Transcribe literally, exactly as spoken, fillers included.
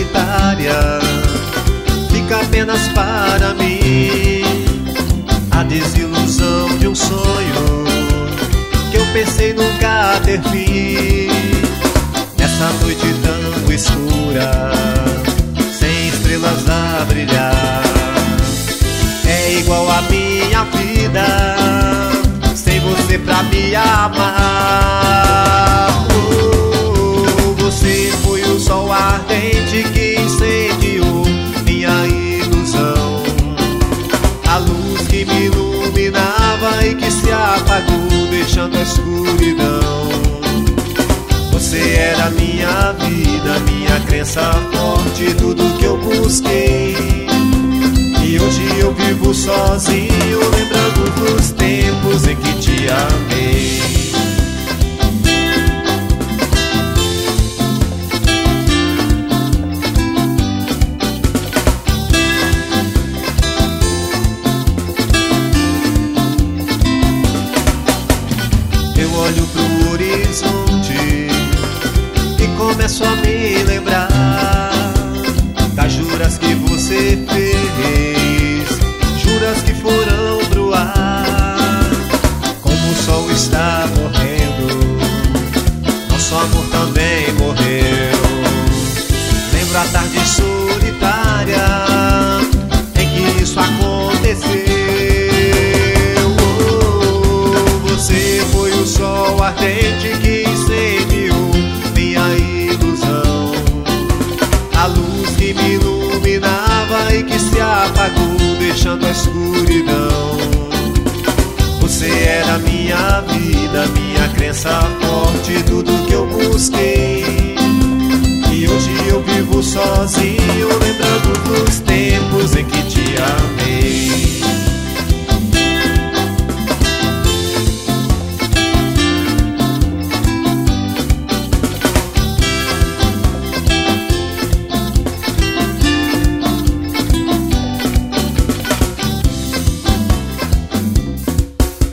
solitária fica apenas para mim a desilusão de um sonho que eu pensei nunca ter fim. Nessa noite tão escura, sem estrelas a brilhar, é igual a minha vida sem você pra me amar. Oh, você foi o sol ardente que incendiou minha ilusão, a luz que me iluminava e que se apagou deixando a escuridão. Você era minha vida, minha crença forte, tudo que eu busquei. E hoje eu vivo sozinho, lembrando dos tempos em que te amei. Eu olho pro horizonte e começo a me lembrar das juras que você fez, juras que foram pro ar. Como o sol está morrendo, nosso amor também morreu. Lembro a tarde solitária em que isso aconteceu. Oh, você foi o sol ardente que incendiou minha ilusão, a luz que me iluminava e que se apagou deixando a escuridão. Você era minha vida, minha crença forte, tudo que eu busquei. E hoje eu vivo sozinho,